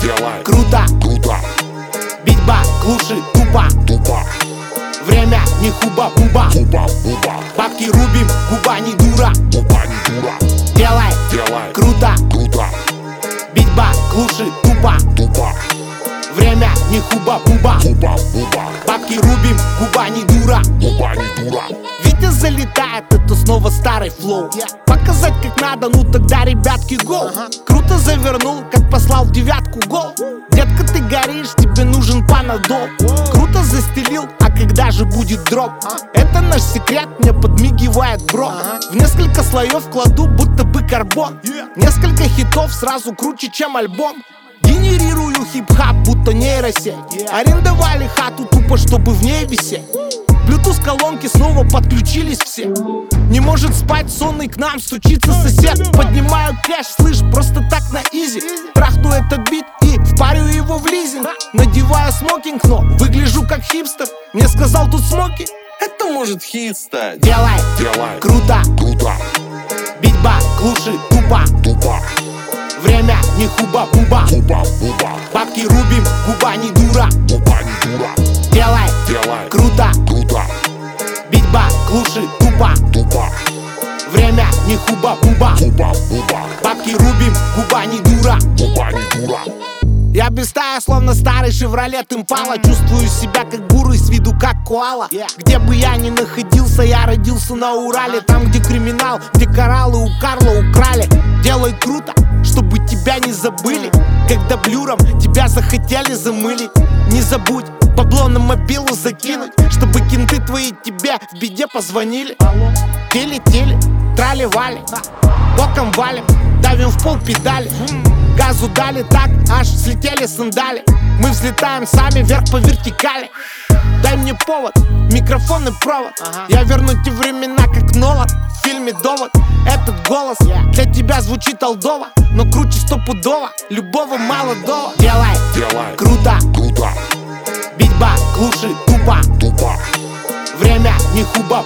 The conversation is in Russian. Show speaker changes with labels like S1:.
S1: делай,
S2: круто,
S1: круто,
S2: битьба глуши тупо,
S1: тупо,
S2: время не хуба-буба,
S1: хуба-буба,
S2: бабки рубим, губа не дура,
S1: губа не дура,
S2: делай,
S1: делай,
S2: круто,
S1: круто,
S2: битьба глуши тупо,
S1: тупо,
S2: время не хуба-буба,
S1: хуба-буба,
S2: бабки рубим, губа не дура.
S1: губа не дура.
S2: Витя залетает, это снова старый флоу. Показать как надо, ну тогда, ребятки, гоу. Круто завернул, как послал в девятку гол. Детка, ты горишь, тебе нужен панадол. Круто застелил, а когда же будет дроп? Это наш секрет, мне подмигивает бро. В несколько слоев кладу, будто бы карбон. Несколько хитов сразу круче, чем альбом. Генерирую хип-хап, будто нейросеть. Арендовали хату тупо, чтобы в ней висеть. Bluetooth колонки снова подключились все. Не может спать сонный, к нам стучится сосед. Поднимаю кэш, слышь, просто так на изи. Трахну этот бит и впарю его в лизинг. Надеваю смокинг, но выгляжу как хипстер. Мне сказал тут смоки,
S3: Это может хит стать.
S2: делай,
S1: Делай,
S2: круто,
S1: круто,
S2: битьба глуши тупо,
S1: тупо,
S2: время не хуба-буба,
S1: хуба-буба,
S2: бабки рубим, губа не дура,
S1: губа не дура,
S2: делай,
S1: делай,
S2: круто,
S1: круто,
S2: битьба глуши тупо,
S1: тупо,
S2: время не хуба-буба,
S1: хуба-буба,
S2: бабки рубим, губа не дура.
S1: губа не дура.
S2: Я без стая, словно старый шевролет импала. Чувствую себя как бурый, с виду как коала. Где бы я ни находился, я родился на Урале. Там, где криминал, где кораллы у Карла украли. Делай круто, чтобы тебя не забыли. Когда блюром тебя захотели замылить. Не забудь бабло на мобилу закинуть, чтобы кенты твои тебе в беде позвонили. Теле-теле, трали-вали, боком валим, давим в пол педали. Газу дали так, аж слетели сандали. Мы взлетаем сами вверх по вертикали. Дай мне повод, микрофон и провод. Я верну те времена, как Нолан в фильме «Довод». Этот голос для тебя звучит олдово, но круче стопудово любого молодого. Делай,
S1: Делай,
S2: круто,
S1: круто,
S2: битьба глуши тупо,
S1: тупо,
S2: время не хуба